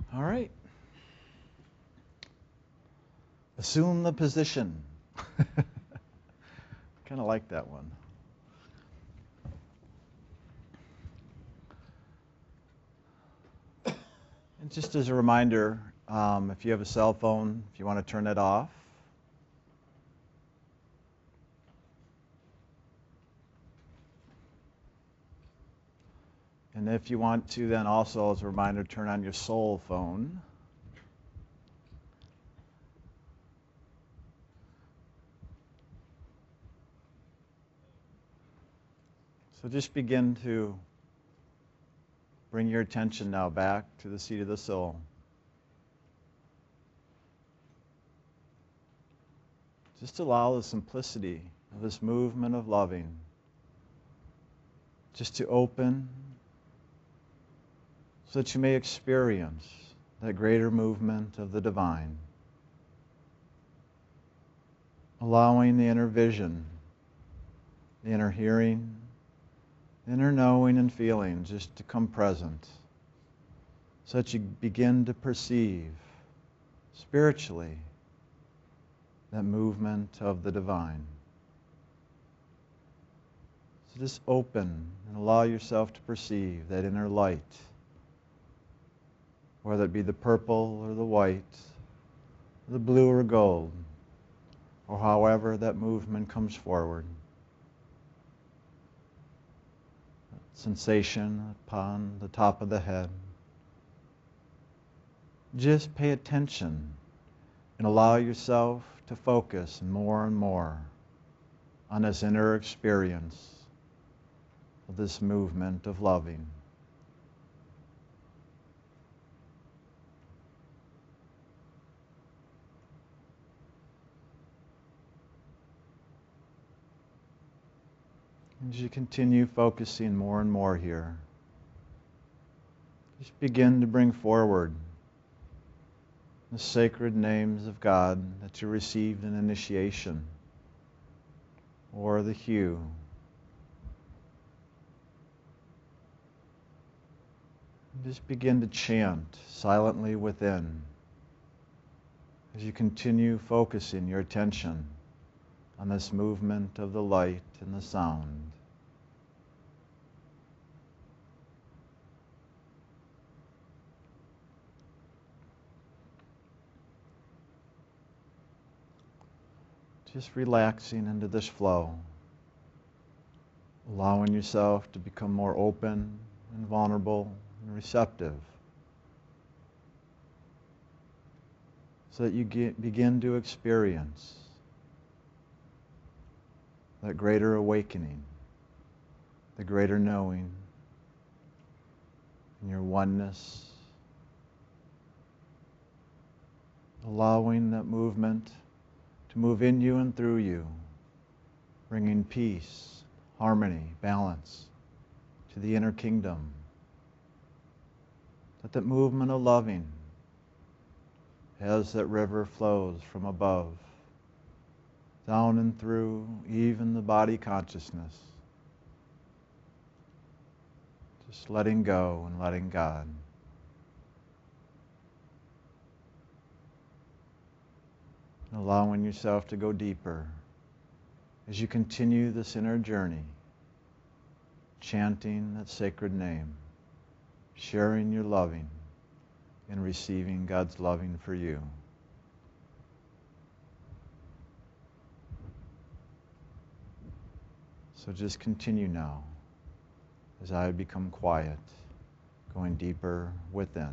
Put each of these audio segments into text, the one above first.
All right. Assume the position. Kind of like that one. And just as a reminder, if you have a cell phone, if you want to turn it off. And if you want to, then also as a reminder, turn on your soul phone. So just begin to bring your attention now back to the seat of the soul. Just allow the simplicity of this movement of loving just to open so that you may experience that greater movement of the divine. Allowing the inner vision, the inner hearing, the inner knowing and feeling just to come present so that you begin to perceive spiritually that movement of the divine. So just open and allow yourself to perceive that inner light, whether it be the purple or the white, the blue or gold, or however that movement comes forward. That sensation upon the top of the head. Just pay attention and allow yourself to focus more and more on this inner experience of this movement of loving. As you continue focusing more and more here, just begin to bring forward the sacred names of God that you received in initiation, or the hue. Just begin to chant silently within as you continue focusing your attention on this movement of the light and the sound. Just relaxing into this flow, allowing yourself to become more open and vulnerable and receptive so that you begin to experience that greater awakening, the greater knowing, and your oneness, allowing that movement to move in you and through you, bringing peace, harmony, balance to the inner kingdom. That movement of loving, as that river flows from above, down and through even the body consciousness, just letting go and letting God. Allowing yourself to go deeper as you continue this inner journey, chanting that sacred name, sharing your loving, and receiving God's loving for you. So just continue now as I become quiet, going deeper within.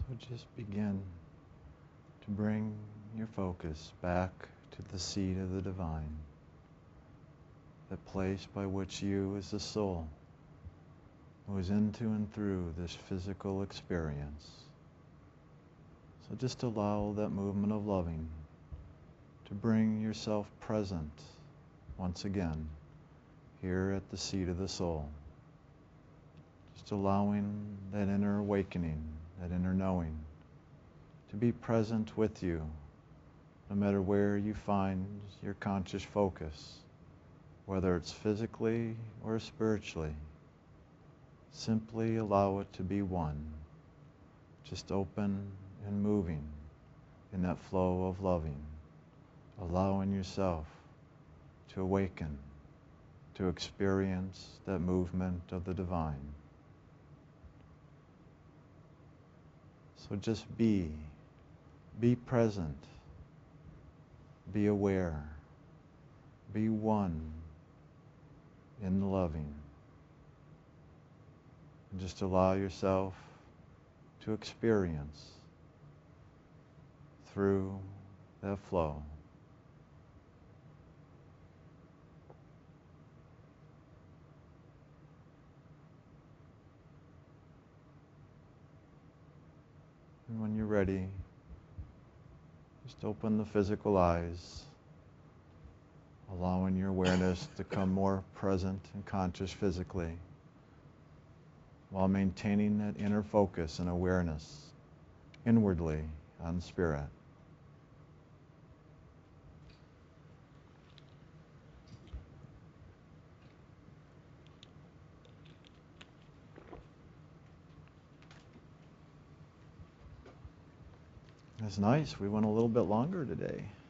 So just begin to bring your focus back to the seat of the divine, the place by which you as the soul moves into and through this physical experience. So just allow that movement of loving to bring yourself present once again here at the seat of the soul. Just allowing that inner awakening, that inner knowing to be present with you no matter where you find your conscious focus, whether it's physically or spiritually. Simply allow it to be one, just open and moving in that flow of loving, allowing yourself to awaken, to experience that movement of the divine. So just be present, be aware, be one in the loving. And just allow yourself to experience through that flow. And when you're ready, just open the physical eyes, allowing your awareness to come more present and conscious physically, while maintaining that inner focus and awareness inwardly on spirit. That's nice. We went a little bit longer today.